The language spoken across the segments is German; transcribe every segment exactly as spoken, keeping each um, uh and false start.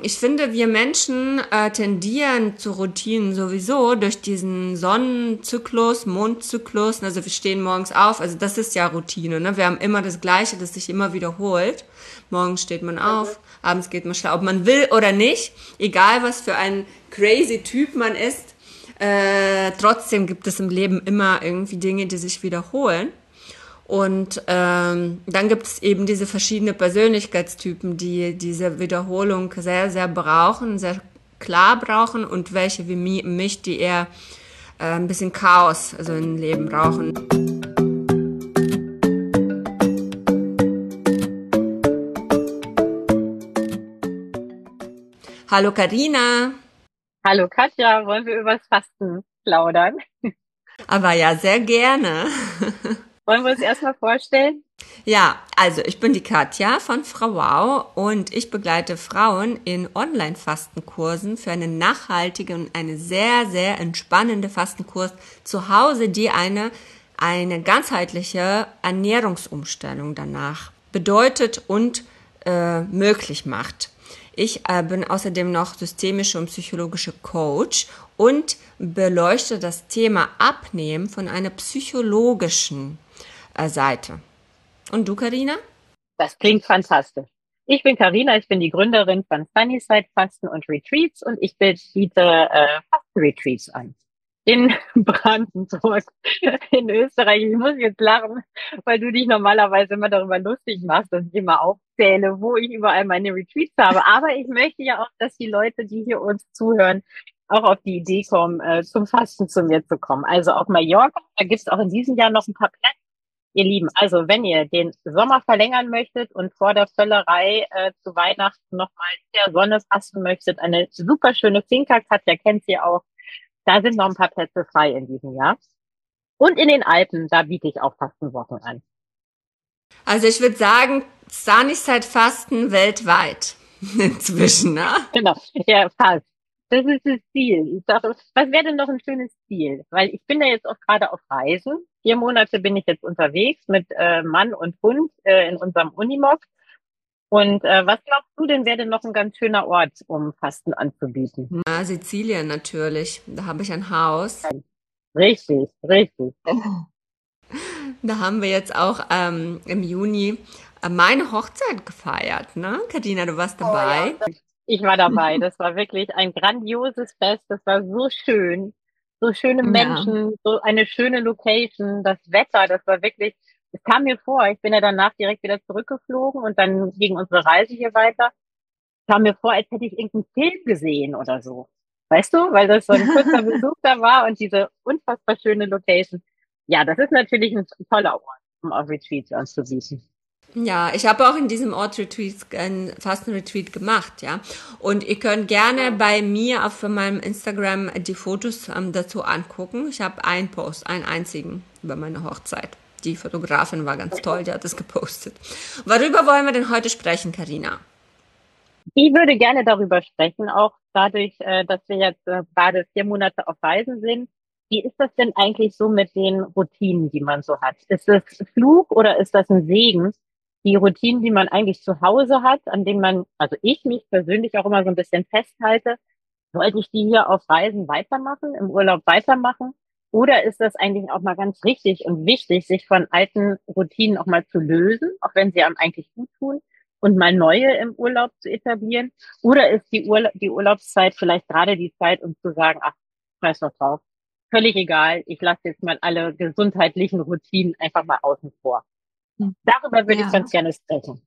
ich finde, wir Menschen äh, tendieren zu Routinen sowieso durch diesen Sonnenzyklus, Mondzyklus. Also wir stehen morgens auf, also das ist ja Routine. Ne? Wir haben immer das Gleiche, das sich immer wiederholt. Morgens steht man auf, abends geht man schlafen, ob man will oder nicht. Egal, was für ein crazy Typ man ist, äh, trotzdem gibt es im Leben immer irgendwie Dinge, die sich wiederholen. Und ähm, dann gibt es eben diese verschiedenen Persönlichkeitstypen, die diese Wiederholung sehr, sehr brauchen, sehr klar brauchen und welche wie mi- mich, die eher äh, ein bisschen Chaos also im Leben brauchen. Hallo Karina. Hallo Katja, wollen wir übers Fasten plaudern? Aber ja, sehr gerne. Wollen wir uns erstmal vorstellen? Ja, also ich bin die Katja von Frau Wow und ich begleite Frauen in Online-Fastenkursen für eine nachhaltige und eine sehr, sehr entspannende Fastenkurs zu Hause, die eine, eine ganzheitliche Ernährungsumstellung danach bedeutet und äh, möglich macht. Ich äh, bin außerdem noch systemische und psychologische Coach und beleuchte das Thema Abnehmen von einer psychologischen äh, Seite. Und du, Karina? Das klingt fantastisch. Ich bin Karina, ich bin die Gründerin von Sunnyside Fasten und Retreats und ich biete äh, Fasten-Retreats an. In Brandenburg, in Österreich. Ich muss jetzt lachen, weil du dich normalerweise immer darüber lustig machst, dass ich immer aufzähle, wo ich überall meine Retreats habe. Aber ich möchte ja auch, dass die Leute, die hier uns zuhören, auch auf die Idee kommen, äh, zum Fasten zu mir zu kommen. Also auf Mallorca, da gibt es auch in diesem Jahr noch ein paar Plätze. Ihr Lieben, also wenn ihr den Sommer verlängern möchtet und vor der Völlerei äh, zu Weihnachten nochmal in der Sonne fasten möchtet, eine super schöne Finca, Katja kennt sie auch, da sind noch ein paar Plätze frei in diesem Jahr. Und in den Alpen, da biete ich auch Fastenwochen an. Also ich würde sagen, Sunnyside Fasten weltweit inzwischen, ne? Genau, ja, fast. Das ist das Ziel. Ich sage, was wäre denn noch ein schönes Ziel? Weil ich bin da jetzt auch gerade auf Reisen. Vier Monate bin ich jetzt unterwegs mit äh, Mann und Hund äh, in unserem Unimog. Und äh, was glaubst du denn, wäre denn noch ein ganz schöner Ort, um Fasten anzubieten? Ja, Sizilien natürlich. Da habe ich ein Haus. Richtig, richtig. Da haben wir jetzt auch ähm, im Juni äh, meine Hochzeit gefeiert, ne? Katina, du warst dabei. Ich war dabei. Das war wirklich ein grandioses Fest. Das war so schön. So schöne Ja. Menschen, so eine schöne Location, das Wetter, das war wirklich, es kam mir vor, ich bin ja danach direkt wieder zurückgeflogen und dann ging unsere Reise hier weiter, kam mir vor, als hätte ich irgendeinen Film gesehen oder so. Weißt du, weil das so ein kurzer Besuch da war und diese unfassbar schöne Location. Ja, das ist natürlich ein toller Ort, um auf Retreats anzubieten. Ja, ich habe auch in diesem Ort Retreats, ein Fastenretreat gemacht, ja. Und ihr könnt gerne bei mir auf meinem Instagram die Fotos ähm, dazu angucken. Ich habe einen Post, einen einzigen über meine Hochzeit. Die Fotografin war ganz toll, die hat es gepostet. Worüber wollen wir denn heute sprechen, Karina? Ich würde gerne darüber sprechen, auch dadurch, äh, dass wir jetzt äh, gerade vier Monate auf Reisen sind. Wie ist das denn eigentlich so mit den Routinen, die man so hat? Ist das Fluch oder ist das ein Segen? Die Routinen, die man eigentlich zu Hause hat, an denen man, also ich mich persönlich auch immer so ein bisschen festhalte, sollte ich die hier auf Reisen weitermachen, im Urlaub weitermachen? Oder ist das eigentlich auch mal ganz richtig und wichtig, sich von alten Routinen auch mal zu lösen, auch wenn sie einem eigentlich gut tun, und mal neue im Urlaub zu etablieren? Oder ist die, Urla die Urlaubszeit vielleicht gerade die Zeit, um zu sagen, ach, scheiß doch drauf, völlig egal, ich lasse jetzt mal alle gesundheitlichen Routinen einfach mal außen vor. Darüber würde ich Ja. ganz gerne sprechen.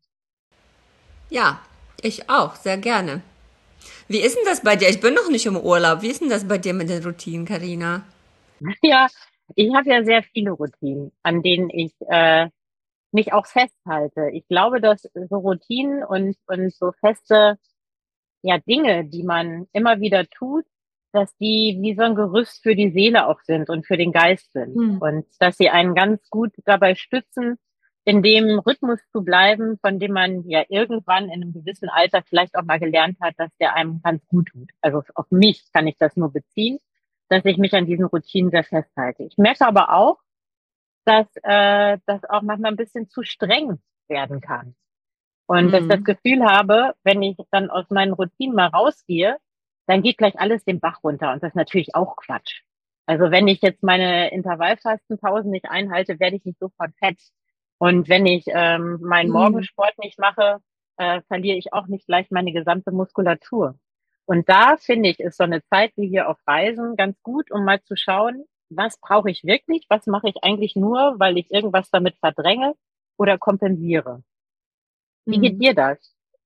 Ja, ich auch, sehr gerne. Wie ist denn das bei dir? Ich bin noch nicht im Urlaub. Wie ist denn das bei dir mit den Routinen, Karina? Ja, ich habe ja sehr viele Routinen, an denen ich äh, mich auch festhalte. Ich glaube, dass so Routinen und, und so feste, ja, Dinge, die man immer wieder tut, dass die wie so ein Gerüst für die Seele auch sind und für den Geist sind. Hm. Und dass sie einen ganz gut dabei stützen, in dem Rhythmus zu bleiben, von dem man ja irgendwann in einem gewissen Alter vielleicht auch mal gelernt hat, dass der einem ganz gut tut. Also auf mich kann ich das nur beziehen, dass ich mich an diesen Routinen sehr festhalte. Ich merke aber auch, dass äh, das auch manchmal ein bisschen zu streng werden kann. Und dass ich das Mhm. Gefühl habe, wenn ich dann aus meinen Routinen mal rausgehe, dann geht gleich alles den Bach runter. Und das ist natürlich auch Quatsch. Also wenn ich jetzt meine Intervallfastenpausen nicht einhalte, werde ich nicht sofort fett. Und wenn ich ähm, meinen Mhm. Morgensport nicht mache, äh, verliere ich auch nicht gleich meine gesamte Muskulatur. Und da finde ich, ist so eine Zeit wie hier auf Reisen ganz gut, um mal zu schauen, was brauche ich wirklich, was mache ich eigentlich nur, weil ich irgendwas damit verdränge oder kompensiere. Wie geht Mhm. dir das?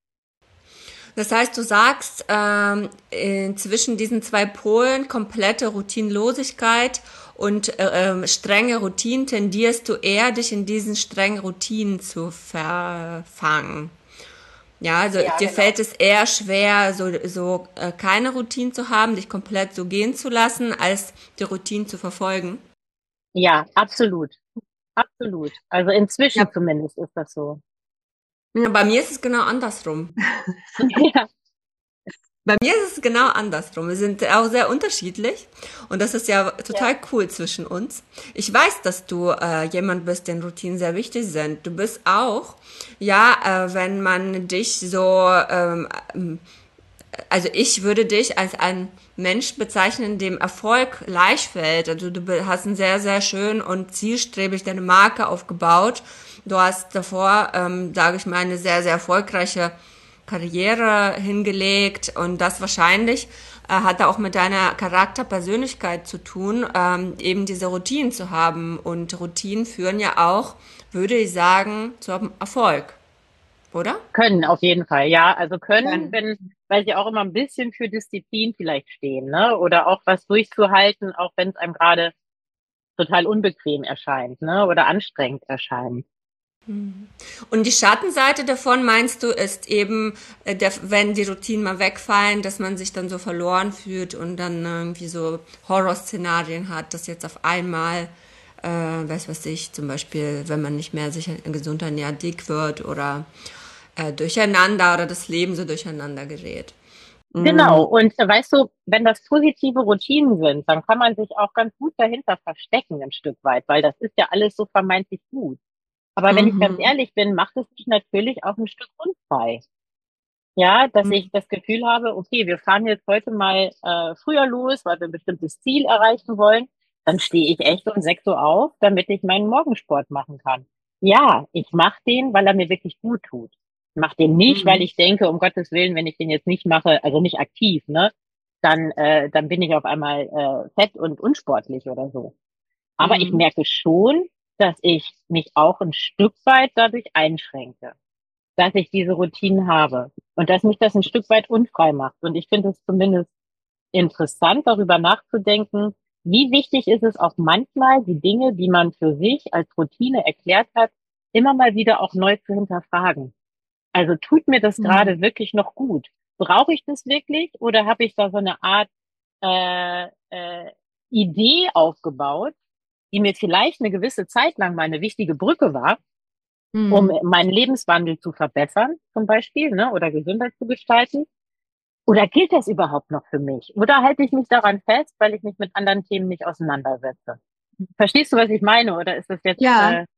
Das heißt, du sagst, ähm, äh, zwischen diesen zwei Polen, komplette Routinlosigkeit und äh, ähm, strenge Routinen, tendierst du eher, dich in diesen strengen Routinen zu verfangen. Ja, also Ja, dir genau. fällt es eher schwer, so, so äh, keine Routine zu haben, dich komplett so gehen zu lassen, als die Routine zu verfolgen. Ja, absolut. Absolut. Also inzwischen Ja, zumindest ist das so. ja, bei mir ist es genau andersrum. Ja, Bei mir ist es genau andersrum. Wir sind auch sehr unterschiedlich und das ist ja ja. total cool zwischen uns. Ich weiß, dass du äh, jemand bist, den Routinen sehr wichtig sind. Du bist auch, ja, äh, wenn man dich so, ähm, also ich würde dich als ein Mensch bezeichnen, dem Erfolg leicht fällt. Also du be- hast ein sehr, sehr schön und zielstrebig deine Marke aufgebaut. Du hast davor, ähm, sage ich mal, eine sehr, sehr erfolgreiche Karriere hingelegt und das wahrscheinlich äh, hat auch mit deiner Charakterpersönlichkeit zu tun, ähm, eben diese Routinen zu haben. Und Routinen führen ja auch, würde ich sagen, zum Erfolg, oder? Können auf jeden Fall. Ja, also können, Dann. wenn, weil sie auch immer ein bisschen für Disziplin vielleicht stehen, ne? Oder auch was durchzuhalten, auch wenn es einem gerade total unbequem erscheint, ne? Oder anstrengend erscheint. Und die Schattenseite davon, meinst du, ist eben, äh, der, wenn die Routinen mal wegfallen, dass man sich dann so verloren fühlt und dann irgendwie so Horrorszenarien hat, dass jetzt auf einmal, äh, weiß was ich, zum Beispiel, wenn man nicht mehr sich gesund ernährt, dick wird oder äh, durcheinander oder das Leben so durcheinander gerät. Genau. Mm. Und äh, weißt du, wenn das positive Routinen sind, dann kann man sich auch ganz gut dahinter verstecken, ein Stück weit, weil das ist ja alles so vermeintlich gut. Aber wenn ich ganz Mhm. ehrlich bin, macht es mich natürlich auch ein Stück unfrei. Ja, dass ich das Gefühl habe, okay, wir fahren jetzt heute mal äh, früher los, weil wir ein bestimmtes Ziel erreichen wollen. Dann stehe ich echt um sechs Uhr auf, damit ich meinen Morgensport machen kann. Ja, ich mache den, weil er mir wirklich gut tut. Ich mache den nicht, weil Mhm. ich denke, um Gottes Willen, wenn ich den jetzt nicht mache, also nicht aktiv, ne, dann äh, dann bin ich auf einmal äh, fett und unsportlich oder so. Aber ich Mhm. merke schon, dass ich mich auch ein Stück weit dadurch einschränke, dass ich diese Routinen habe und dass mich das ein Stück weit unfrei macht. Und ich finde es zumindest interessant, darüber nachzudenken, wie wichtig ist es auch manchmal, die Dinge, die man für sich als Routine erklärt hat, immer mal wieder auch neu zu hinterfragen. Also tut mir das Mhm. gerade wirklich noch gut? Brauche ich das wirklich oder habe ich da so eine Art äh, äh, Idee aufgebaut, die mir vielleicht eine gewisse Zeit lang mal eine wichtige Brücke war, um Mhm. meinen Lebenswandel zu verbessern, zum Beispiel, ne, oder gesünder zu gestalten? Oder gilt das überhaupt noch für mich? Oder halte ich mich daran fest, weil ich mich mit anderen Themen nicht auseinandersetze? Verstehst du, was ich meine? Oder ist das jetzt, Ja. äh,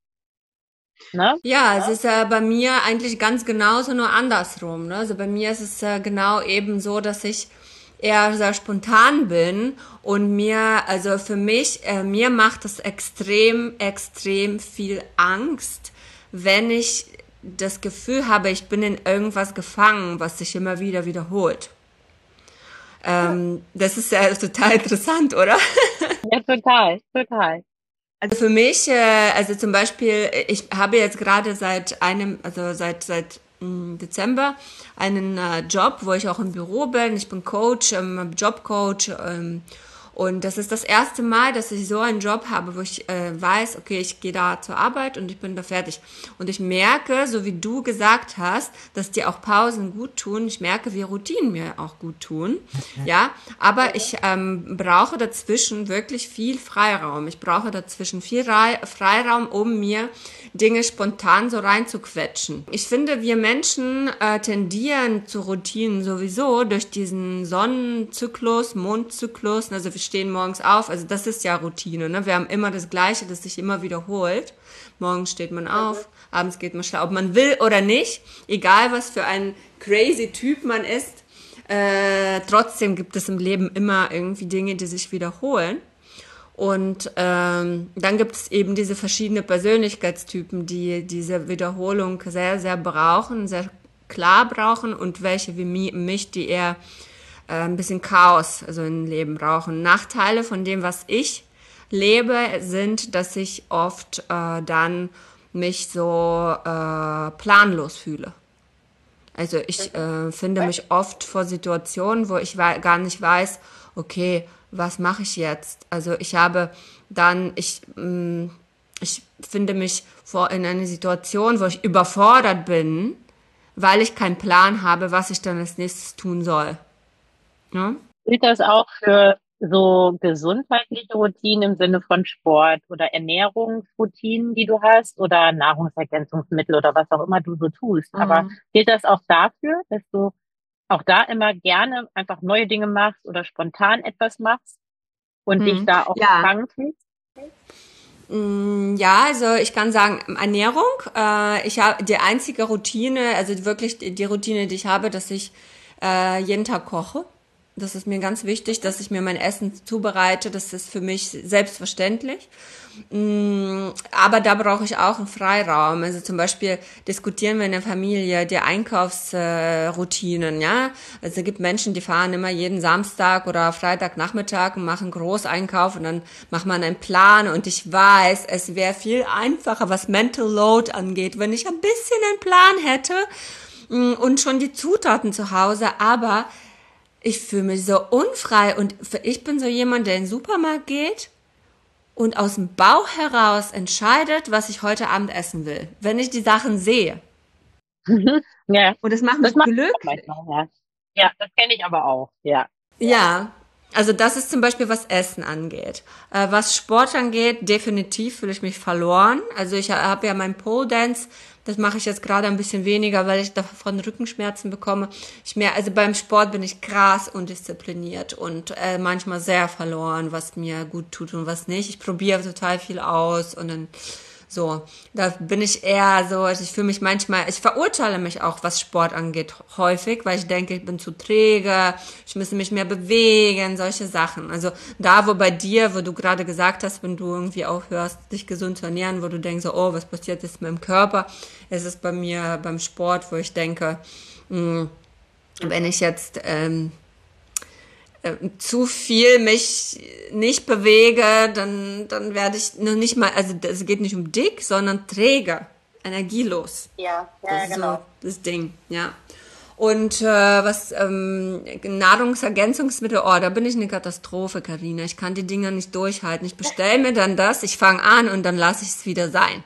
ne? Ja, es ist äh, bei mir eigentlich ganz genauso, nur andersrum. Ne? Also bei mir ist es äh, genau eben so, dass ich eher sehr spontan bin und mir, also für mich, äh, mir macht es extrem, extrem viel Angst, wenn ich das Gefühl habe, ich bin in irgendwas gefangen, was sich immer wieder wiederholt. Ähm, das ist ja total interessant, oder? Ja, total, total. Also für mich, äh, also zum Beispiel, ich habe jetzt gerade seit einem, also seit seit mh, Dezember einen äh, Job, wo ich auch im Büro bin. Ich bin Coach, ähm, Jobcoach. Ähm, und das ist das erste Mal, dass ich so einen Job habe, wo ich äh, weiß, okay, ich gehe da zur Arbeit und ich bin da fertig. Und ich merke, so wie du gesagt hast, dass dir auch Pausen gut tun. Ich merke, wie Routinen mir auch gut tun. Ja, aber ich ähm, brauche dazwischen wirklich viel Freiraum. Ich brauche dazwischen viel Rei- Freiraum, um mir Dinge spontan so reinzuquetschen. Ich finde, wir Menschen äh, tendieren zu Routinen sowieso durch diesen Sonnenzyklus, Mondzyklus. Also wir stehen morgens auf, also das ist ja Routine, ne? Wir haben immer das Gleiche, das sich immer wiederholt. Morgens steht man auf, abends geht man schlafen, ob man will oder nicht, egal was für ein crazy Typ man ist, äh, trotzdem gibt es im Leben immer irgendwie Dinge, die sich wiederholen. Und ähm, dann gibt es eben diese verschiedenen Persönlichkeitstypen, die diese Wiederholung sehr, sehr brauchen, sehr klar brauchen und welche wie mich, die eher äh, ein bisschen Chaos also im Leben brauchen. Nachteile von dem, was ich lebe, sind, dass ich oft äh, dann mich so äh, planlos fühle. Also ich äh, finde mich oft vor Situationen, wo ich wei- gar nicht weiß, okay, was mache ich jetzt? Also ich habe dann, ich, mh, ich finde mich vor in einer Situation, wo ich überfordert bin, weil ich keinen Plan habe, was ich dann als nächstes tun soll. Ja? Gilt das auch für so gesundheitliche Routinen im Sinne von Sport oder Ernährungsroutinen, die du hast oder Nahrungsergänzungsmittel oder was auch immer du so tust? Aber Mhm. gilt das auch dafür, dass du auch da immer gerne einfach neue Dinge machst oder spontan etwas machst und dich Mhm. da auch Ja, gefangen fühlst? Mm, ja, also ich kann sagen, Ernährung, äh, ich habe die einzige Routine, also wirklich die, die Routine, die ich habe, dass ich äh, jeden Tag koche. Das ist mir ganz wichtig, dass ich mir mein Essen zubereite. Das ist für mich selbstverständlich. Mm, Aber da brauche ich auch einen Freiraum. Also zum Beispiel diskutieren wir in der Familie die Einkaufsroutinen, ja. Also es gibt Menschen, die fahren immer jeden Samstag oder Freitagnachmittag und machen Großeinkauf und dann macht man einen Plan und ich weiß, es wäre viel einfacher, was Mental Load angeht, wenn ich ein bisschen einen Plan hätte mm, und schon die Zutaten zu Hause, aber ich fühle mich so unfrei und ich bin so jemand, der in den Supermarkt geht und aus dem Bauch heraus entscheidet, was ich heute Abend essen will, wenn ich die Sachen sehe. Ja, Und das macht das mich mache ich auch glücklich. manchmal, ja. Ja, das kenne ich aber auch, ja. Ja, also das ist zum Beispiel, was Essen angeht. Äh, was Sport angeht, definitiv fühle ich mich verloren. Also ich habe ja mein Pole Dance, das mache ich jetzt gerade ein bisschen weniger, weil ich davon Rückenschmerzen bekomme. Ich mehr, also beim Sport bin ich krass undiszipliniert und äh, manchmal sehr verloren, was mir gut tut und was nicht. Ich probiere total viel aus und dann so, da bin ich eher so, also ich fühle mich manchmal, ich verurteile mich auch, was Sport angeht, häufig, weil ich denke, ich bin zu träge, ich müsste mich mehr bewegen, solche Sachen. Also da, wo bei dir, wo du gerade gesagt hast, wenn du irgendwie aufhörst, dich gesund zu ernähren, wo du denkst, so, oh, was passiert jetzt mit meinem Körper, es ist bei mir beim Sport, wo ich denke, mh, wenn ich jetzt ähm, äh, zu viel mich nicht bewege, dann, dann werde ich noch nicht mal, also es geht nicht um dick, sondern träge, energielos. Ja, Das ja, ist so genau. das Ding, ja. Und äh, was ähm, Nahrungsergänzungsmittel, oh, da bin ich eine Katastrophe, Karina. Ich kann die Dinger nicht durchhalten. Ich bestelle mir dann das, ich fange an und dann lasse ich es wieder sein.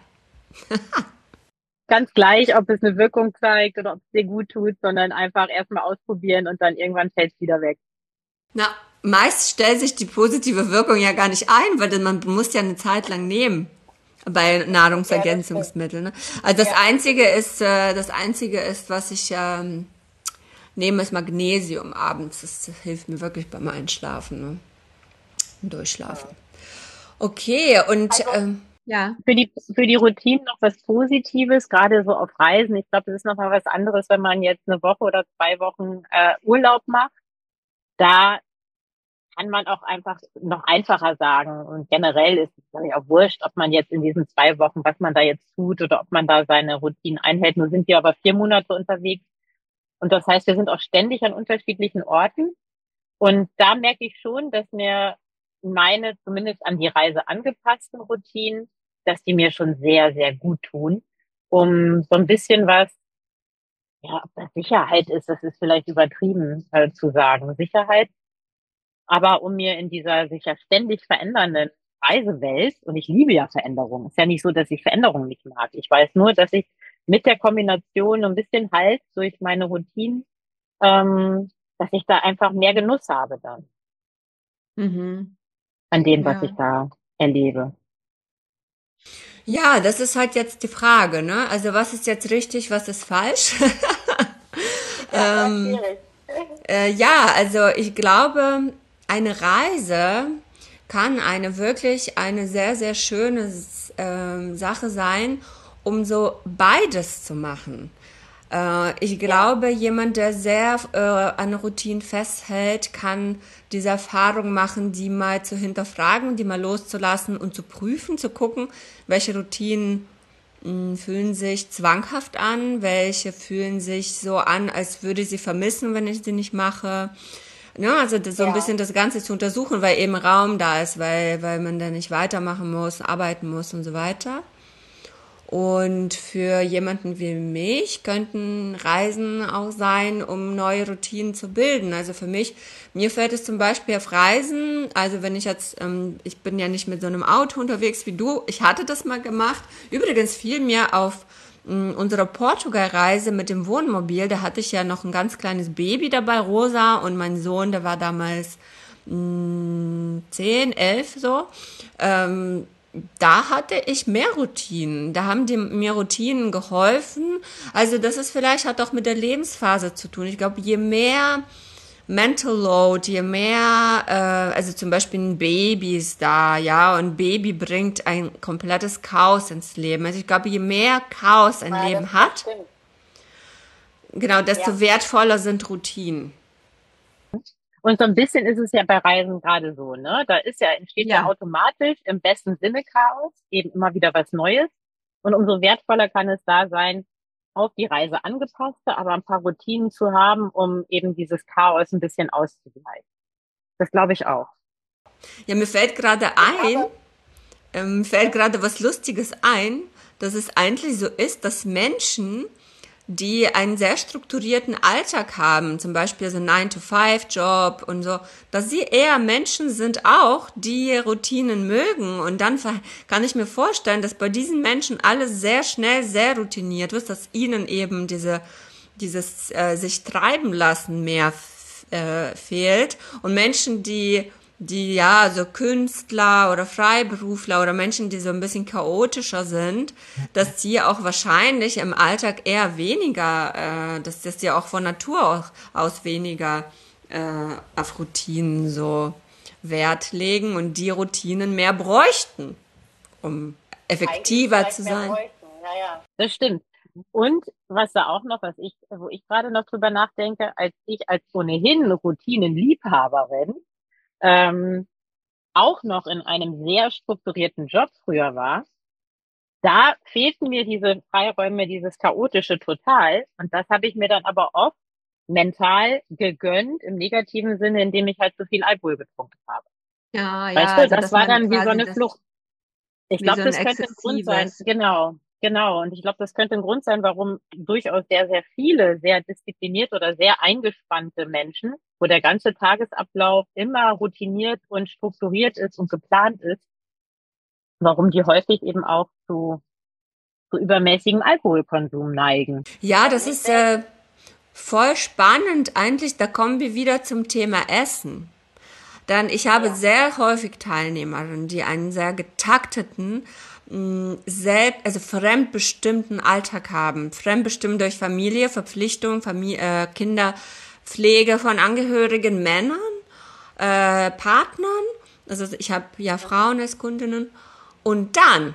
Ganz gleich, ob es eine Wirkung zeigt oder ob es dir gut tut, sondern einfach erstmal ausprobieren und dann irgendwann fällt es wieder weg. Na, meist stellt sich die positive Wirkung ja gar nicht ein, weil man muss ja eine Zeit lang nehmen bei Ja, das stimmt. Nahrungsergänzungsmitteln. Ne? Also das Ja. einzige ist, äh, das einzige ist, was ich ähm, nehme, ist Magnesium abends. Das hilft mir wirklich beim Einschlafen, ne? Und Durchschlafen. Okay, und Also ähm, ja. für die, für die Routinen noch was Positives, gerade so auf Reisen. Ich glaube, das ist noch mal was anderes, wenn man jetzt eine Woche oder zwei Wochen äh, Urlaub macht. Da kann man auch einfach noch einfacher sagen. Und generell ist es, glaube ich, auch wurscht, ob man jetzt in diesen zwei Wochen, was man da jetzt tut oder ob man da seine Routinen einhält. Nur sind wir aber vier Monate unterwegs. Und das heißt, wir sind auch ständig an unterschiedlichen Orten. Und da merke ich schon, dass mir meine zumindest an die Reise angepassten Routinen, dass die mir schon sehr, sehr gut tun, um so ein bisschen was, ja, ob das Sicherheit ist, das ist vielleicht übertrieben äh, zu sagen, Sicherheit, aber um mir in dieser sich ja ständig verändernden Reisewelt, und ich liebe ja Veränderungen, ist ja nicht so, dass ich Veränderungen nicht mag. Ich weiß nur, dass ich mit der Kombination ein bisschen Halt durch meine Routinen, ähm, dass ich da einfach mehr Genuss habe dann Mhm. an dem, was ich Ja. da erlebe. Ja, das ist halt jetzt die Frage, ne? Also was ist jetzt richtig, was ist falsch? Ja, ähm, schwierig. Äh, ja, also ich glaube, eine Reise kann eine wirklich eine sehr, sehr schöne ähm, Sache sein, um so beides zu machen. Äh, ich Ja, glaube, jemand, der sehr äh, an Routinen festhält, kann diese Erfahrung machen, die mal zu hinterfragen, die mal loszulassen und zu prüfen, zu gucken, welche Routinen mh, fühlen sich zwanghaft an, welche fühlen sich so an, als würde ich sie vermissen, wenn ich sie nicht mache. Ja, also das, so ein ja. bisschen das Ganze zu untersuchen, weil eben Raum da ist, weil, weil man da nicht weitermachen muss, arbeiten muss und so weiter. Und für jemanden wie mich könnten Reisen auch sein, um neue Routinen zu bilden. Also für mich, mir fällt es zum Beispiel auf Reisen, also wenn ich jetzt, ähm, ich bin ja nicht mit so einem Auto unterwegs wie du, ich hatte das mal gemacht. Übrigens fiel mir auf mh, unserer Portugal-Reise mit dem Wohnmobil, da hatte ich ja noch ein ganz kleines Baby dabei, Rosa, und mein Sohn, der war damals mh, zehn, elf so. Ähm, Da hatte ich mehr Routinen. Da haben die mir Routinen geholfen. Also das ist vielleicht hat auch mit der Lebensphase zu tun. Ich glaube, je mehr Mental Load, je mehr, äh, also zum Beispiel ein Baby ist da, ja, und ein Baby bringt ein komplettes Chaos ins Leben. Also ich glaube, je mehr Chaos ein Ja, das, Leben das hat, stimmt. genau, desto Ja. wertvoller sind Routinen. Und so ein bisschen ist es ja bei Reisen gerade so, ne? Da ist ja, entsteht ja Ja. automatisch im besten Sinne Chaos, eben immer wieder was Neues. Und umso wertvoller kann es da sein, auf die Reise angepasste, aber ein paar Routinen zu haben, um eben dieses Chaos ein bisschen auszugleichen. Das glaube ich auch. Ja, mir fällt gerade Ich ein, habe, ähm, fällt ja, gerade was Lustiges ein, dass es eigentlich so ist, dass Menschen, die einen sehr strukturierten Alltag haben, zum Beispiel so einen nine to five job und so, dass sie eher Menschen sind auch, die Routinen mögen. Und dann kann ich mir vorstellen, dass bei diesen Menschen alles sehr schnell sehr routiniert ist, dass ihnen eben diese, dieses äh, sich treiben lassen mehr äh, fehlt. Und Menschen, die die ja so Künstler oder Freiberufler oder Menschen, die so ein bisschen chaotischer sind, dass die auch wahrscheinlich im Alltag eher weniger, äh, dass das ja auch von Natur aus, aus weniger äh, auf Routinen so Wert legen und die Routinen mehr bräuchten, um eigentlich effektiver vielleicht zu mehr sein. bräuchten. Ja, ja. Das stimmt. Und was da auch noch, was ich, wo ich gerade noch drüber nachdenke, als ich als ohnehin Routinenliebhaberin ähm, auch noch in einem sehr strukturierten Job früher war, da fehlten mir diese Freiräume, dieses Chaotische total. Und das habe ich mir dann aber oft mental gegönnt, im negativen Sinne, indem ich halt zu viel Alkohol getrunken habe. Ja, ja, Weißt du, also das dass war man dann wie so quasi eine das Flucht. Ich wie glaube, so ein das könnte ein Grund sein. exzessives. Genau, genau. Und ich glaube, das könnte ein Grund sein, warum durchaus sehr, sehr viele sehr diszipliniert oder sehr eingespannte Menschen, wo der ganze Tagesablauf immer routiniert und strukturiert ist und geplant ist, warum die häufig eben auch zu, zu übermäßigem Alkoholkonsum neigen. Ja, Also das nicht ist äh, selten. voll spannend eigentlich. Da kommen wir wieder zum Thema Essen. Dann, ich habe Ja, sehr häufig Teilnehmerinnen, die einen sehr getakteten, mh, selbst, also fremdbestimmten Alltag haben. Fremdbestimmt durch Familie, Verpflichtung, Familie, äh, Kinderpflege von Angehörigen, Männern, äh, Partnern. Also ich habe ja Frauen als Kundinnen. Und dann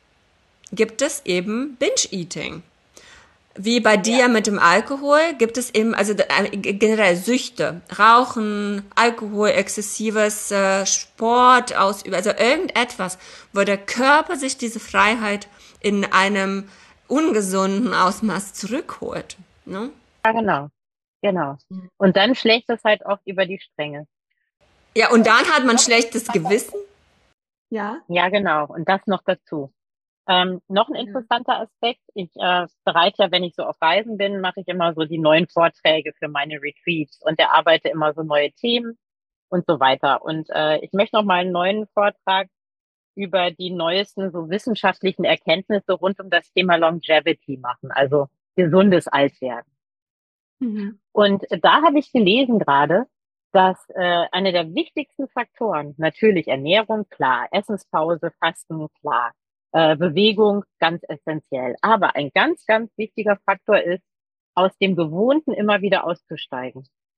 gibt es eben Binge-Eating. Wie bei ja, dir mit dem Alkohol gibt es eben, also äh, generell Süchte, Rauchen, Alkohol, exzessives äh, Sport ausüben, also irgendetwas, wo der Körper sich diese Freiheit in einem ungesunden Ausmaß zurückholt. Ne? ja, genau, genau. Und dann schlägt es halt oft über die Stränge. Ja, und Und dann hat man noch ein schlechtes interessanter Gewissen. Aspekt. Ja. Ja, genau. Und das noch dazu. Ähm, noch ein Ja. interessanter Aspekt. Ich äh, bereite ja, wenn ich so auf Reisen bin, mache ich immer so die neuen Vorträge für meine Retreats und erarbeite immer so neue Themen und so weiter. Und äh, ich möchte noch mal einen neuen Vortrag über die neuesten so wissenschaftlichen Erkenntnisse rund um das Thema Longevity machen, also gesundes Altwerden. Mhm. Und da habe ich gelesen gerade, dass äh, eine der wichtigsten Faktoren, natürlich Ernährung, klar, Essenspause, Fasten, klar, äh, Bewegung, ganz essentiell. Aber ein ganz, ganz wichtiger Faktor ist, aus dem Gewohnten immer wieder auszusteigen.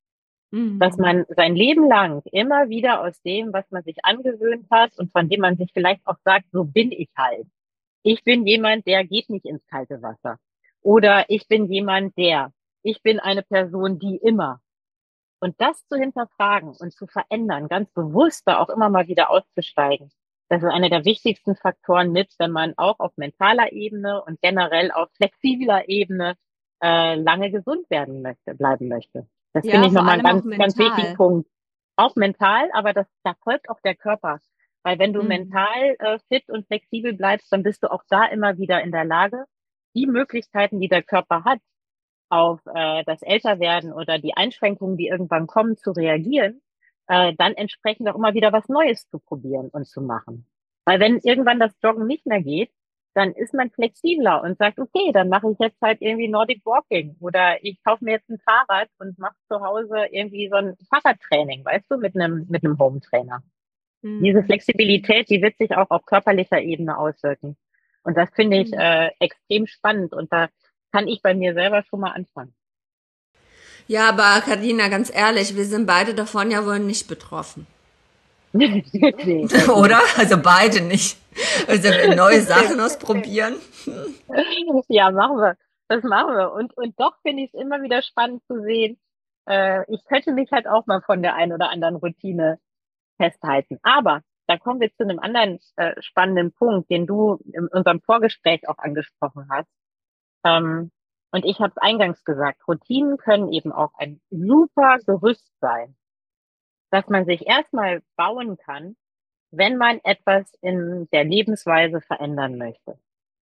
Dass Mhm. man sein Leben lang immer wieder aus dem, was man sich angewöhnt hat und von dem man sich vielleicht auch sagt, so bin ich halt. Ich bin jemand, der geht nicht ins kalte Wasser. Oder ich bin jemand, der. Ich bin eine Person, die immer. Und das zu hinterfragen und zu verändern, ganz bewusst da auch immer mal wieder auszusteigen, das ist einer der wichtigsten Faktoren mit, wenn man auch auf mentaler Ebene und generell auf flexibler Ebene äh, lange gesund werden möchte, bleiben möchte. Das finde Ja, ich vor nochmal einen allem auch ganz, ganz wichtigen mental. Punkt. Auch mental, aber das, da folgt auch der Körper. Weil wenn du Mhm. mental äh, fit und flexibel bleibst, dann bist du auch da immer wieder in der Lage, die Möglichkeiten, die der Körper hat, auf äh, das Älterwerden oder die Einschränkungen, die irgendwann kommen, zu reagieren, äh, dann entsprechend auch immer wieder was Neues zu probieren und zu machen. Weil wenn irgendwann das Joggen nicht mehr geht, dann ist man flexibler und sagt, okay, dann mache ich jetzt halt irgendwie Nordic Walking oder ich kaufe mir jetzt ein Fahrrad und mache zu Hause irgendwie so ein Fahrradtraining, weißt du, mit einem mit einem Home Trainer. Diese Mhm. Flexibilität, die wird sich auch auf körperlicher Ebene auswirken. Und das finde ich Mhm. äh, extrem spannend. Und da kann ich bei mir selber schon mal anfangen. Ja, aber Karina, ganz ehrlich, wir sind beide davon ja wohl nicht betroffen. Nee, das Oder? nicht. Also beide nicht. Also neue Sachen ausprobieren. Ja, machen wir. Das machen wir. Und, und doch finde ich es immer wieder spannend zu sehen. Äh, ich könnte mich halt auch mal von der einen oder anderen Routine festhalten. Aber da kommen wir zu einem anderen äh, spannenden Punkt, den du in unserem Vorgespräch auch angesprochen hast. Ähm, und ich habe es eingangs gesagt, Routinen können eben auch ein super Gerüst sein, dass man sich erstmal bauen kann, wenn man etwas in der Lebensweise verändern möchte.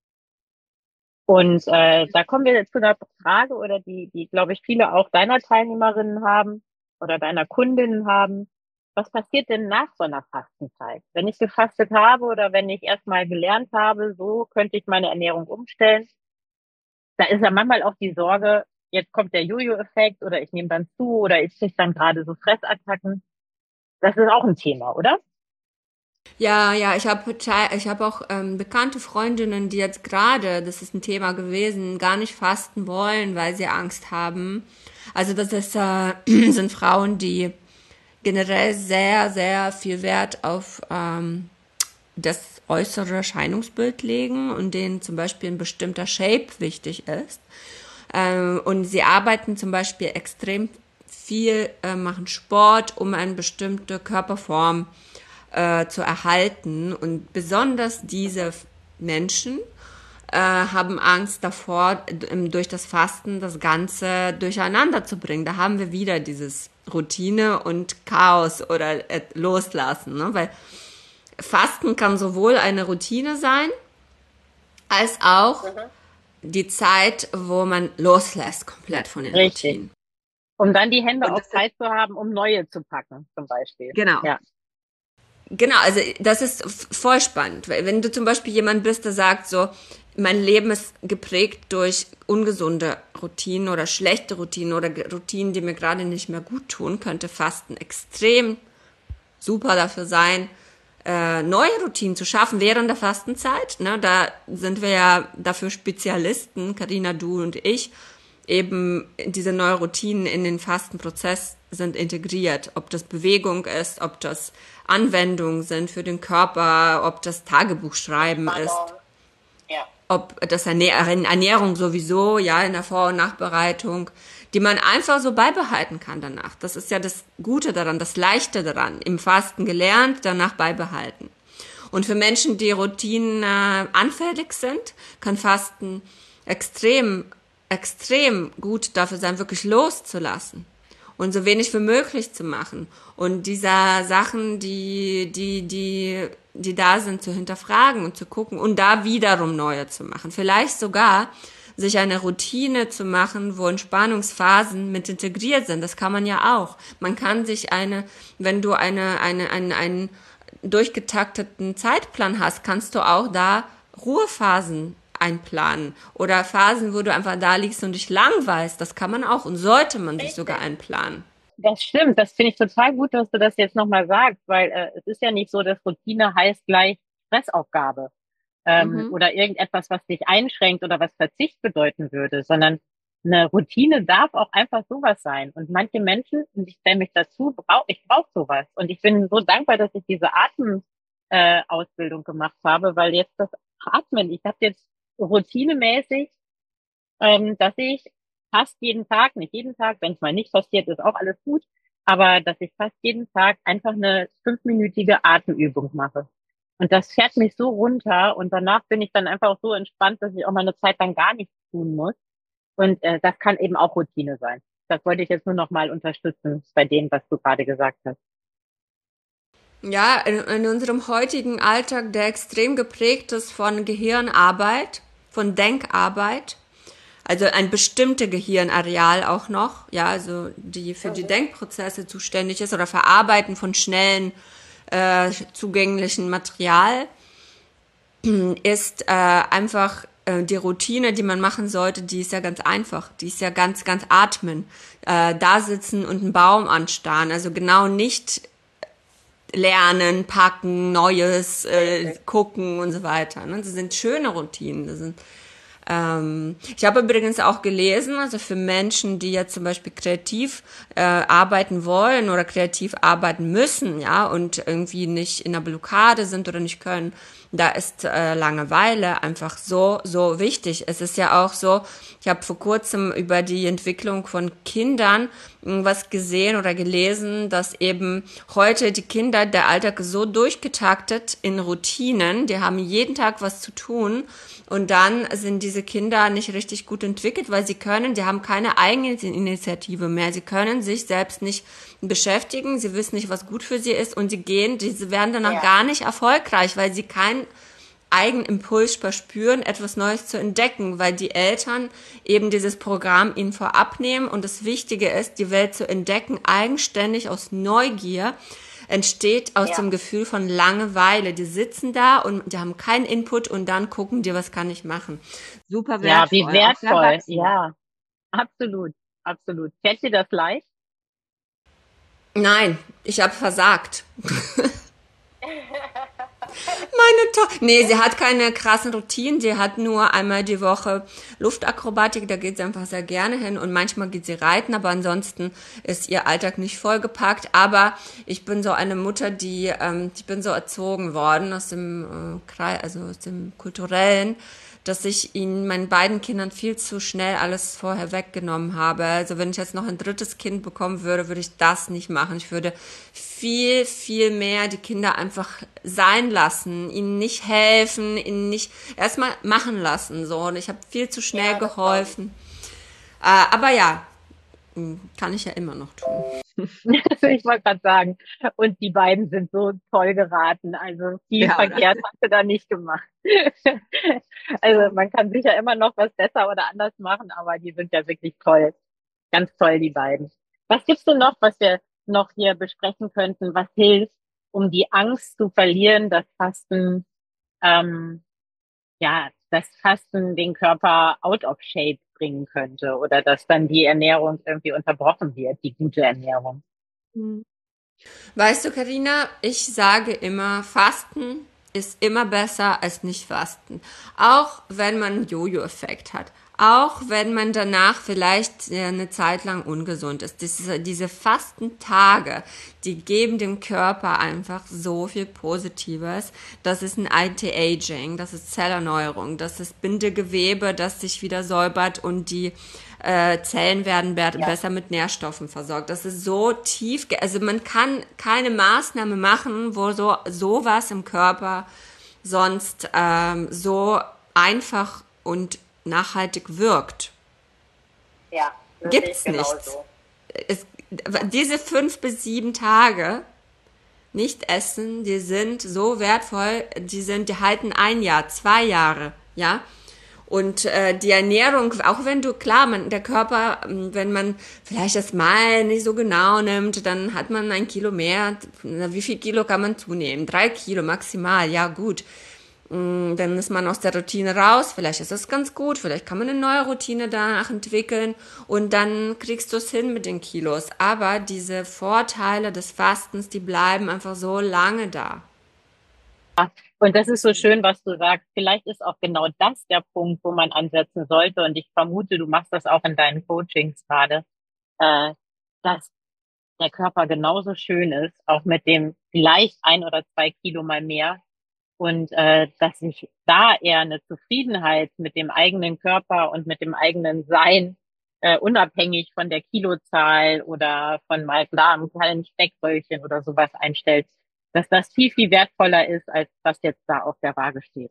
Und äh, da kommen wir jetzt zu einer Frage oder die, die, glaube ich, viele auch deiner Teilnehmerinnen haben oder deiner Kundinnen haben. Was passiert denn nach so einer Fastenzeit? Wenn ich gefastet habe oder wenn ich erstmal gelernt habe, so könnte ich meine Ernährung umstellen, da ist ja manchmal auch die Sorge, jetzt kommt der Jojo-Effekt oder ich nehme dann zu oder ich kriege dann gerade so Fressattacken. Das ist auch ein Thema, oder? Ja, ja, ich habe ich habe auch ähm, bekannte Freundinnen, die jetzt gerade, das ist ein Thema gewesen, gar nicht fasten wollen, weil sie Angst haben. Also das ist, äh, sind Frauen, die generell sehr, sehr viel Wert auf ähm, das äußere Erscheinungsbild legen und denen zum Beispiel ein bestimmter Shape wichtig ist. Ähm, und sie arbeiten zum Beispiel extrem viel, äh, machen Sport, um eine bestimmte Körperform äh, zu erhalten. Und besonders diese Menschen äh, haben Angst davor, durch das Fasten das Ganze durcheinander zu bringen. Da haben wir wieder dieses Routine und Chaos oder Loslassen. Ne? Weil Fasten kann sowohl eine Routine sein, als auch Mhm. die Zeit, wo man loslässt komplett von den Richtig. Routinen. Um dann die Hände Und auch das ist, frei zu haben, um neue zu packen, zum Beispiel. genau. Ja. Genau, also das ist voll spannend, weil wenn du zum Beispiel jemand bist, der sagt so, mein Leben ist geprägt durch ungesunde Routinen oder schlechte Routinen oder Routinen, die mir gerade nicht mehr gut tun, könnte Fasten extrem super dafür sein, äh, neue Routinen zu schaffen während der Fastenzeit. Ne? Da sind wir ja dafür Spezialisten, Karina, du und ich, eben diese neuen Routinen in den Fastenprozess sind integriert. Ob das Bewegung ist, ob das Anwendungen sind für den Körper, ob das Tagebuchschreiben ist, Entspannung. Ja. ob das Ernährung sowieso, ja, in der Vor- und Nachbereitung, die man einfach so beibehalten kann danach. Das ist ja das Gute daran, das Leichte daran. Im Fasten gelernt, danach beibehalten. Und für Menschen, die Routinen äh, anfällig sind, kann Fasten extrem, extrem gut dafür sein, wirklich loszulassen und so wenig wie möglich zu machen und dieser Sachen, die, die, die, die da sind, zu hinterfragen und zu gucken und da wiederum neue zu machen. Vielleicht sogar sich eine Routine zu machen, wo Entspannungsphasen mit integriert sind. Das kann man ja auch. Man kann sich eine, wenn du eine, eine, einen, einen durchgetakteten Zeitplan hast, kannst du auch da Ruhephasen einplanen oder Phasen, wo du einfach da liegst und dich langweilst. Das kann man auch und sollte man sich sogar Richtig. einplanen. Das stimmt. Das finde ich total gut, dass du das jetzt nochmal sagst, weil äh, es ist ja nicht so, dass Routine heißt gleich Stressaufgabe ähm, Mhm. oder irgendetwas, was dich einschränkt oder was Verzicht bedeuten würde, sondern eine Routine darf auch einfach sowas sein. Und manche Menschen, und ich stelle mich dazu, brauch, ich brauche sowas. Und ich bin so dankbar, dass ich diese Atem, äh, Ausbildung gemacht habe, weil jetzt das Atmen, ich habe jetzt routinemäßig, ähm, dass ich fast jeden Tag, nicht jeden Tag, wenn es mal nicht passiert, ist auch alles gut, aber dass ich fast jeden Tag einfach eine fünfminütige Atemübung mache. Und das fährt mich so runter und danach bin ich dann einfach auch so entspannt, dass ich auch mal eine Zeit lang gar nichts tun muss. Und äh, das kann eben auch Routine sein. Das wollte ich jetzt nur noch mal unterstützen bei dem, was du gerade gesagt hast. Ja, in, in unserem heutigen Alltag, der extrem geprägt ist von Gehirnarbeit, von Denkarbeit, also ein bestimmte Gehirnareal auch noch, ja, also die für die Denkprozesse zuständig ist oder Verarbeiten von schnellen äh, zugänglichen Material, ist äh, einfach äh, die Routine, die man machen sollte, die ist ja ganz einfach. Die ist ja ganz, ganz atmen. Äh, da sitzen und einen Baum anstarren. Also genau nicht lernen, packen, Neues, äh, gucken und so weiter. Ne? Das sind schöne Routinen. Das sind ähm, ich habe übrigens auch gelesen, also für Menschen, die jetzt zum Beispiel kreativ äh, arbeiten wollen oder kreativ arbeiten müssen, ja, und irgendwie nicht in einer Blockade sind oder nicht können, da ist äh, Langeweile einfach so, so wichtig. Es ist ja auch so, ich habe vor kurzem über die Entwicklung von Kindern was gesehen oder gelesen, dass eben heute die Kinder, der Alltag ist so durchgetaktet in Routinen, die haben jeden Tag was zu tun und dann sind diese Kinder nicht richtig gut entwickelt, weil sie können, die haben keine Eigeninitiative mehr, sie können sich selbst nicht beschäftigen, sie wissen nicht, was gut für sie ist und sie gehen, sie werden danach Ja. gar nicht erfolgreich, weil sie keinen Eigenimpuls verspüren, etwas Neues zu entdecken, weil die Eltern eben dieses Programm ihnen vorab nehmen und das Wichtige ist, die Welt zu entdecken, eigenständig aus Neugier, entsteht aus Ja. dem Gefühl von Langeweile. Die sitzen da und die haben keinen Input und dann gucken die, was kann ich machen. Super Ja, wie wertvoll, auch für wertvoll. Erwachsene. Ja, absolut, absolut. Fällt dir das leicht? Nein, ich habe versagt. Meine Tochter. Nee, sie hat keine krassen Routinen. Sie hat nur einmal die Woche Luftakrobatik. Da geht sie einfach sehr gerne hin. Und manchmal geht sie reiten. Aber ansonsten ist ihr Alltag nicht vollgepackt. Aber ich bin so eine Mutter, die, ähm, ich bin so erzogen worden aus dem äh, Kreis, also aus dem Kulturellen, dass ich ihnen, meinen beiden Kindern viel zu schnell alles vorher weggenommen habe. Also wenn ich jetzt noch ein drittes Kind bekommen würde, würde ich das nicht machen. Ich würde viel, viel mehr die Kinder einfach sein lassen, ihnen nicht helfen, ihnen nicht erstmal machen lassen. So. Und ich habe viel zu schnell Ja, das glaube ich. geholfen. Äh, aber ja, kann ich ja immer noch tun. Ich wollte gerade sagen, und die beiden sind so toll geraten. Also viel Ja, oder? verkehrt hast du da nicht gemacht. Also man kann sicher immer noch was besser oder anders machen, aber die sind ja wirklich toll. Ganz toll, die beiden. Was gibt's denn noch, was wir noch hier besprechen könnten, was hilft, um die Angst zu verlieren, dass Fasten, ähm, ja, dass Fasten den Körper out of shape bringen könnte oder dass dann die Ernährung irgendwie unterbrochen wird, die gute Ernährung. Weißt du, Karina, ich sage immer, Fasten ist immer besser als nicht Fasten. Auch wenn man einen Jojo-Effekt hat. Auch wenn man danach vielleicht äh, eine Zeit lang ungesund ist. Diese, diese Fastentage, die geben dem Körper einfach so viel Positives. Das ist ein Anti-Aging, das ist Zellerneuerung, das ist Bindegewebe, das sich wieder säubert und die äh, Zellen werden be- Ja, besser mit Nährstoffen versorgt. Das ist so tief, ge- also man kann keine Maßnahme machen, wo so sowas im Körper sonst ähm, so einfach und nachhaltig wirkt. ja, das sehe ich Gibt's nicht. genauso. Es, diese fünf bis sieben Tage nicht essen, die sind so wertvoll, die sind, die halten ein Jahr, zwei Jahre, ja. Und äh, die Ernährung, auch wenn du, klar, man, der Körper, ähm, wenn man vielleicht das mal nicht so genau nimmt, dann hat man ein Kilo mehr. Na, wie viel Kilo kann man zunehmen? Drei Kilo maximal, ja gut. Mm, Dann ist man aus der Routine raus, vielleicht ist das ganz gut, vielleicht kann man eine neue Routine danach entwickeln und dann kriegst du es hin mit den Kilos. Aber diese Vorteile des Fastens, die bleiben einfach so lange da. Und das ist so schön, was du sagst. Vielleicht ist auch genau das der Punkt, wo man ansetzen sollte. Und ich vermute, du machst das auch in deinen Coachings gerade, äh, dass der Körper genauso schön ist, auch mit dem vielleicht ein oder zwei Kilo mal mehr. Und äh, dass sich da eher eine Zufriedenheit mit dem eigenen Körper und mit dem eigenen Sein, äh, unabhängig von der Kilozahl oder von mal klar einem kleinen Speckröllchen oder sowas einstellt, dass das viel, viel wertvoller ist, als was jetzt da auf der Waage steht.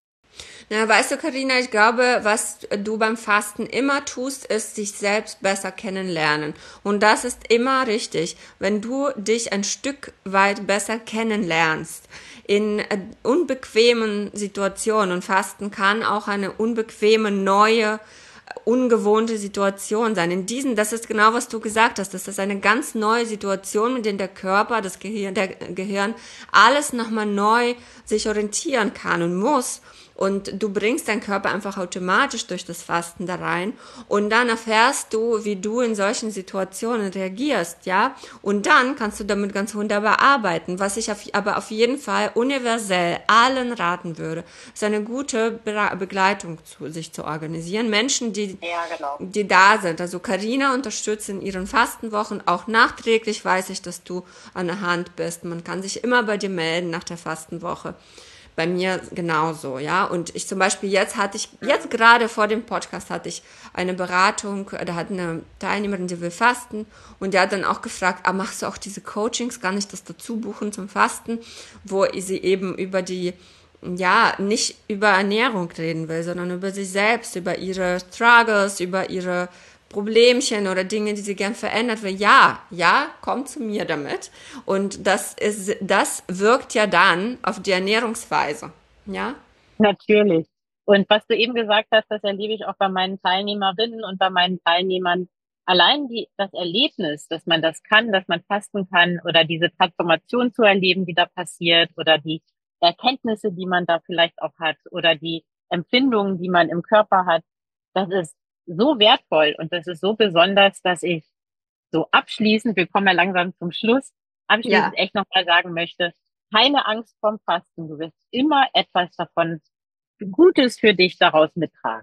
Na, weißt du, Karina, ich glaube, was du beim Fasten immer tust, ist dich selbst besser kennenlernen. Und das ist immer richtig. Wenn du dich ein Stück weit besser kennenlernst, in äh, unbequemen Situationen, und Fasten kann auch eine unbequeme, neue, ungewohnte Situation sein. In diesen, das ist genau, was du gesagt hast, das ist eine ganz neue Situation, mit der der Körper, das Gehirn, der Gehirn alles nochmal neu sich orientieren kann und muss. Und du bringst deinen Körper einfach automatisch durch das Fasten da rein. Und dann erfährst du, wie du in solchen Situationen reagierst, ja. Und dann kannst du damit ganz wunderbar arbeiten. Was ich auf, aber auf jeden Fall universell allen raten würde, ist eine gute Be- Begleitung zu sich zu organisieren. Menschen, die, Ja, genau. die da sind. Also Carina unterstützt in ihren Fastenwochen. Auch nachträglich weiß ich, dass du an der Hand bist. Man kann sich immer bei dir melden nach der Fastenwoche. Bei mir genauso, ja. Und ich zum Beispiel jetzt hatte ich, jetzt gerade vor dem Podcast hatte ich eine Beratung, da hat eine Teilnehmerin, die will fasten, und der hat dann auch gefragt, ah, machst du auch diese Coachings, kann ich das dazu buchen zum Fasten, wo sie eben über die, ja, nicht über Ernährung reden will, sondern über sich selbst, über ihre Struggles, über ihre Problemchen oder Dinge, die sie gern verändert will. Ja, ja, komm zu mir damit. Und das ist, das wirkt ja dann auf die Ernährungsweise. Ja? Natürlich. Und was du eben gesagt hast, das erlebe ich auch bei meinen Teilnehmerinnen und bei meinen Teilnehmern. Allein die, das Erlebnis, dass man das kann, dass man fasten kann oder diese Transformation zu erleben, die da passiert oder die Erkenntnisse, die man da vielleicht auch hat oder die Empfindungen, die man im Körper hat, das ist so wertvoll und das ist so besonders, dass ich so abschließend, wir kommen ja langsam zum Schluss, Ja. abschließend echt nochmal sagen möchte, keine Angst vorm Fasten. Du wirst immer etwas davon Gutes für dich daraus mittragen.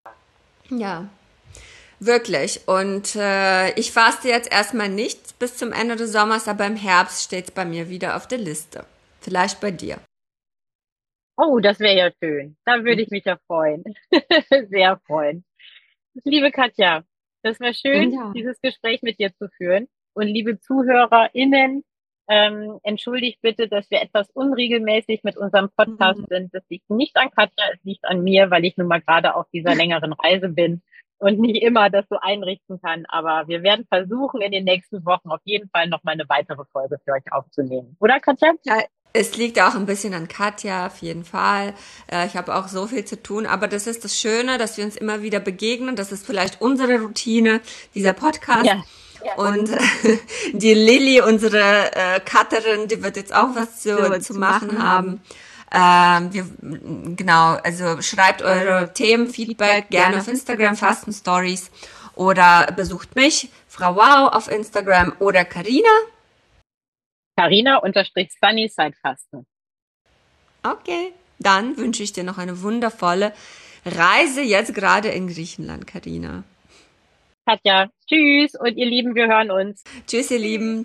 Ja, wirklich. Und äh, ich faste jetzt erstmal nicht bis zum Ende des Sommers, aber im Herbst steht es bei mir wieder auf der Liste. Vielleicht bei dir. Oh, das wäre ja schön. Da würde ich mich ja freuen. Sehr freuen. Liebe Katja, das war schön, Ja. dieses Gespräch mit dir zu führen. Und liebe ZuhörerInnen, ähm, entschuldigt bitte, dass wir etwas unregelmäßig mit unserem Podcast Mhm. sind. Das liegt nicht an Katja, es liegt an mir, weil ich nun mal gerade auf dieser längeren Reise bin und nicht immer das so einrichten kann. Aber wir werden versuchen, in den nächsten Wochen auf jeden Fall noch mal eine weitere Folge für euch aufzunehmen. Oder, Katja? Ja, es liegt auch ein bisschen an Katja, auf jeden Fall. Äh, ich habe auch so viel zu tun, aber das ist das Schöne, dass wir uns immer wieder begegnen. Das ist vielleicht unsere Routine, dieser Podcast. Ja, Und die Lilly, unsere äh, Cutterin, die wird jetzt auch was zu, zu machen haben. Ähm, wir, genau, also schreibt eure Themen, Feedback gerne auf Instagram, Fasten Stories, oder besucht mich, Frau Wow, auf Instagram, oder Karina. Carina unterstrich Sunny Fasten. Okay, dann wünsche ich dir noch eine wundervolle Reise jetzt gerade in Griechenland, Karina. Katja, tschüss und ihr Lieben, wir hören uns. Tschüss, ihr Lieben.